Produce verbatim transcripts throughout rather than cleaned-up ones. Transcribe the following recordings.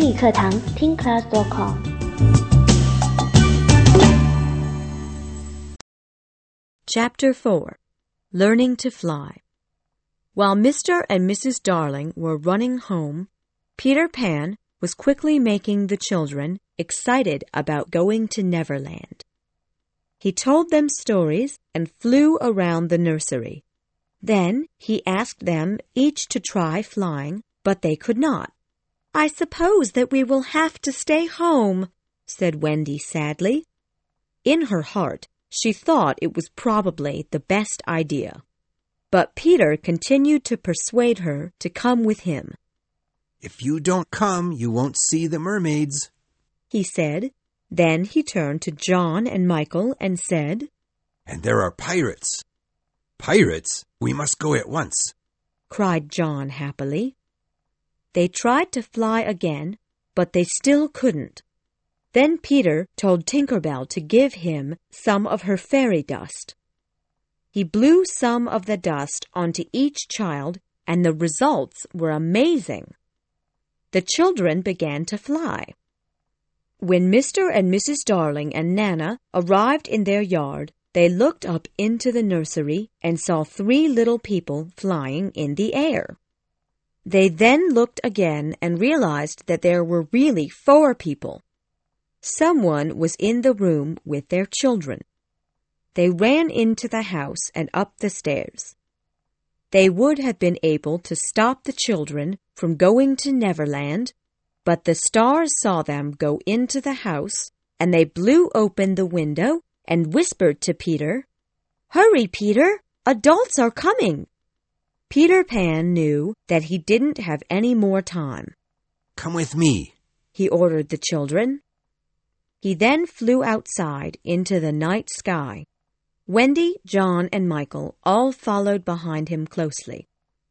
英语课堂听 class dot com。 Chapter four. Learning to Fly. While Mister and Missus Darling were running home, Peter Pan was quickly making the children excited about going to Neverland. He told them stories and flew around the nursery. Then he asked them each to try flying, but they could not. "I suppose that we will have to stay home," said Wendy sadly. In her heart, she thought it was probably the best idea. But Peter continued to persuade her to come with him. "If you don't come, you won't see the mermaids," he said. Then he turned to John and Michael and said, "And there are pirates." "Pirates? We must go at once," cried John happily. They tried to fly again, but they still couldn't. Then Peter told Tinker Bell to give him some of her fairy dust. He blew some of the dust onto each child, and the results were amazing. The children began to fly. When Mister and Missus Darling and Nana arrived in their yard, they looked up into the nursery and saw three little people flying in the air. They then looked again and realized that there were really four people. Someone was in the room with their children. They ran into the house and up the stairs. They would have been able to stop the children from going to Neverland, but the stars saw them go into the house, and they blew open the window and whispered to Peter, "Hurry, Peter! Adults are coming!" Peter Pan knew that he didn't have any more time. "Come with me," he ordered the children. He then flew outside into the night sky. Wendy, John, and Michael all followed behind him closely.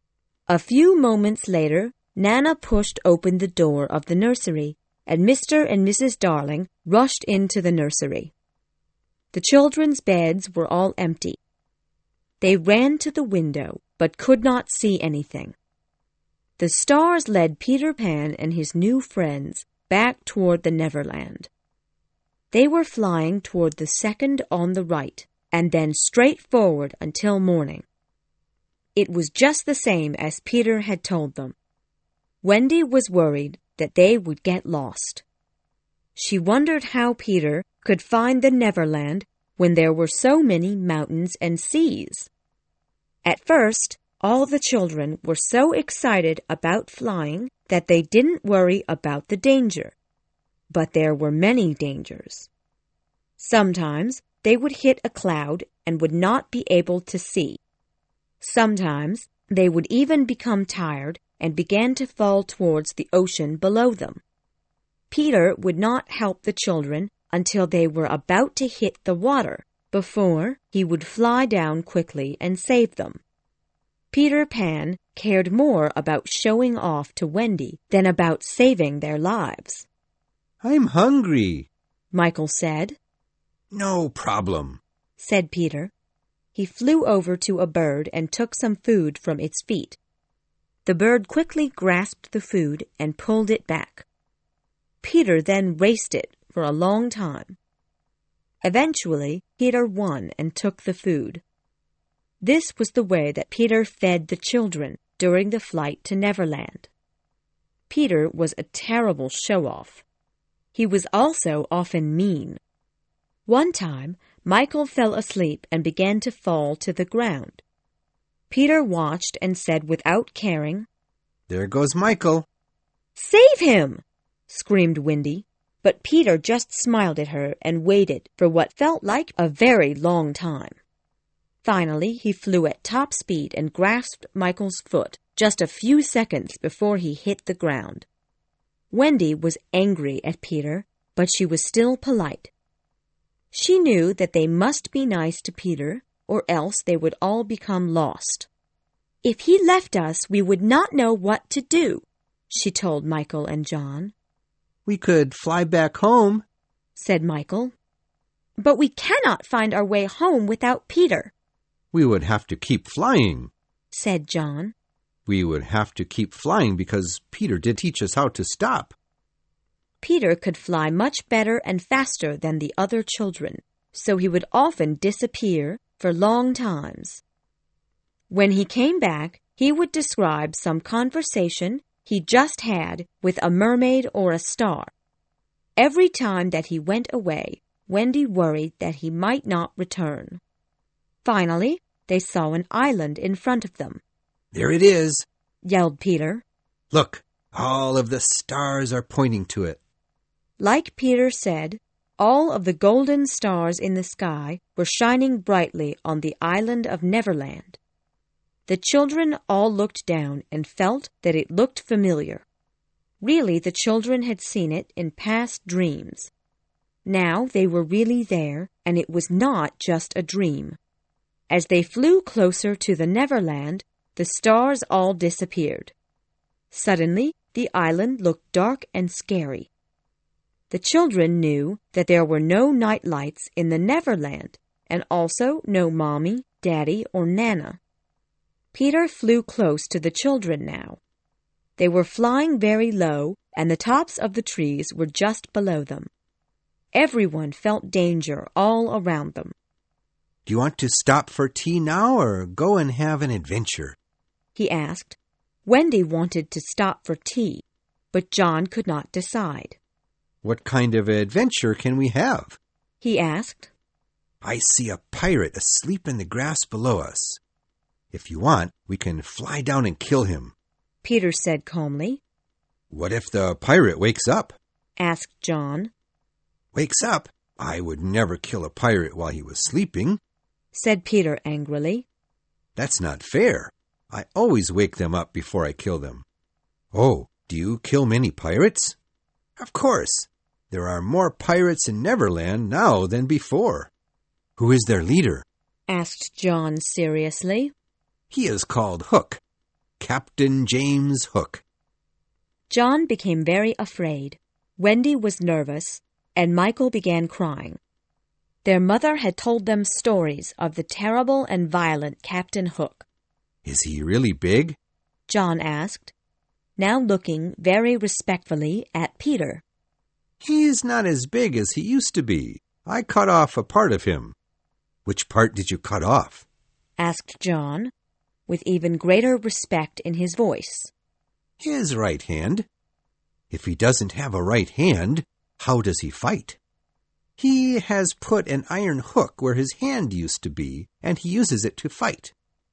A few moments later, Nana pushed open the door of the nursery, and Mister and Missus Darling rushed into the nursery. The children's beds were all empty. They ran to the window, but could not see anything. The stars led Peter Pan and his new friends back toward the Neverland. They were flying toward the second on the right, and then straight forward until morning. It was just the same as Peter had told them. Wendy was worried that they would get lost. She wondered how Peter could find the Neverland when there were so many mountains and seas. At first, all the children were so excited about flying that they didn't worry about the danger. But there were many dangers. Sometimes they would hit a cloud and would not be able to see. Sometimes they would even become tired and began to fall towards the ocean below them. Peter would not help the children until they were about to hit the water, before he would fly down quickly and save them. Peter Pan cared more about showing off to Wendy than about saving their lives. "I'm hungry," Michael said. "No problem," said Peter. He flew over to a bird and took some food from its feet. The bird quickly grasped the food and pulled it back. Peter then raced it for a long time. Eventually, Peter won and took the food. This was the way that Peter fed the children during the flight to Neverland. Peter was a terrible show-off. He was also often mean. One time, Michael fell asleep and began to fall to the ground. Peter watched and said without caring, "There goes Michael." "Save him!" screamed Wendy, but Peter just smiled at her and waited for what felt like a very long time. Finally, he flew at top speed and grasped Michael's foot just a few seconds before he hit the ground. Wendy was angry at Peter, but she was still polite. She knew that they must be nice to Peter, or else they would all become lost. "If he left us, we would not know what to do," she told Michael and John. "We could fly back home," said Michael. "But we cannot find our way home without Peter." "We would have to keep flying," said John. "We would have to keep flying because Peter did teach us how to stop." Peter could fly much better and faster than the other children, so he would often disappear for long times. When he came back, he would describe some conversation he just had with a mermaid or a star. Every time that he went away, Wendy worried that he might not return. Finally, they saw an island in front of them. There it is, yelled Peter. Look, all of the stars are pointing to it. Like Peter said, all of the golden stars in the sky were shining brightly on the island of Neverland. The children all looked down and felt that it looked familiar. Really, the children had seen it in past dreams. Now they were really there, and it was not just a dream. As they flew closer to the Neverland, the stars all disappeared. Suddenly, the island looked dark and scary. The children knew that there were no night lights in the Neverland, and also no Mommy, Daddy, or Nana. Peter flew close to the children now. They were flying very low, and the tops of the trees were just below them. Everyone felt danger all around them. Do you want to stop for tea now or go and have an adventure? He asked. Wendy wanted to stop for tea, but John could not decide. What kind of adventure can we have? He asked. I see a pirate asleep in the grass below us. If you want, we can fly down and kill him, Peter said calmly. What if the pirate wakes up? Asked John. Wakes up? I would never kill a pirate while he was sleeping, said Peter angrily. That's not fair. I always wake them up before I kill them. Oh, do you kill many pirates? Of course. There are more pirates in Neverland now than before. Who is their leader? Asked John seriously. He is called Hook. Captain James Hook. John became very afraid. Wendy was nervous, and Michael began crying. Their mother had told them stories of the terrible and violent Captain Hook. Is he really big? John asked, now looking very respectfully at Peter. He is not as big as he used to be. I cut off a part of him. Which part did you cut off? Asked John, with even greater respect in his voice. His right hand. If he doesn't have a right hand, how does he fight? He has put an iron hook where his hand used to be, and he uses it to fight.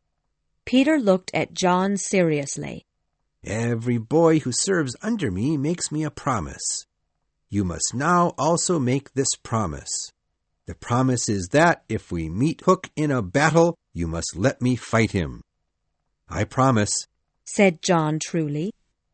Peter looked at John seriously. Every boy who serves under me makes me a promise. You must now also make this promise. The promise is that if we meet Hook in a battle, you must let me fight him. I promise, said John truly.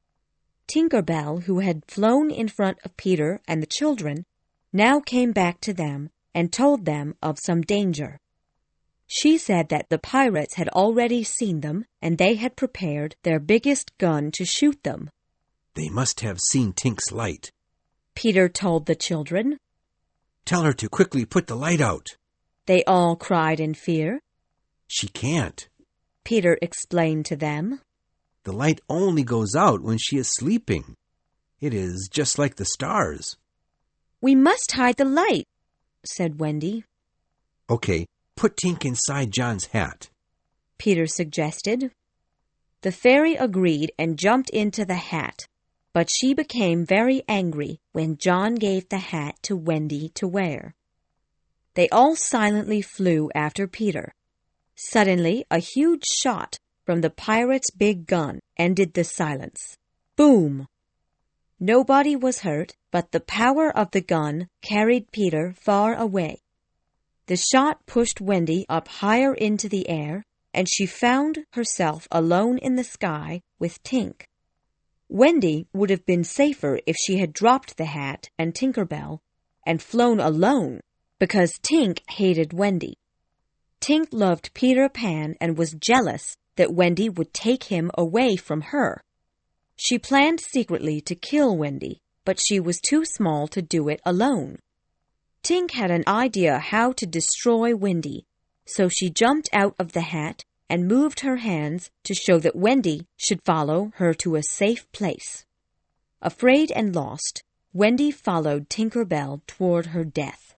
Tinker Bell, who had flown in front of Peter and the children, now came back to them and told them of some danger. She said that the pirates had already seen them and they had prepared their biggest gun to shoot them. They must have seen Tink's light, Peter told the children. Tell her to quickly put the light out, they all cried in fear. She can't, Peter explained to them. The light only goes out when she is sleeping. It is just like the stars. We must hide the light, said Wendy. Okay, put Tink inside John's hat, Peter suggested. The fairy agreed and jumped into the hat, but she became very angry when John gave the hat to Wendy to wear. They all silently flew after Peter. Suddenly, a huge shot from the pirate's big gun ended the silence. Boom! Nobody was hurt, but the power of the gun carried Peter far away. The shot pushed Wendy up higher into the air, and she found herself alone in the sky with Tink. Wendy would have been safer if she had dropped the hat and Tinker Bell and flown alone, because Tink hated Wendy. Tink loved Peter Pan and was jealous that Wendy would take him away from her. She planned secretly to kill Wendy, but she was too small to do it alone. Tink had an idea how to destroy Wendy, so she jumped out of the hat and moved her hands to show that Wendy should follow her to a safe place. Afraid and lost, Wendy followed Tinker Bell toward her death.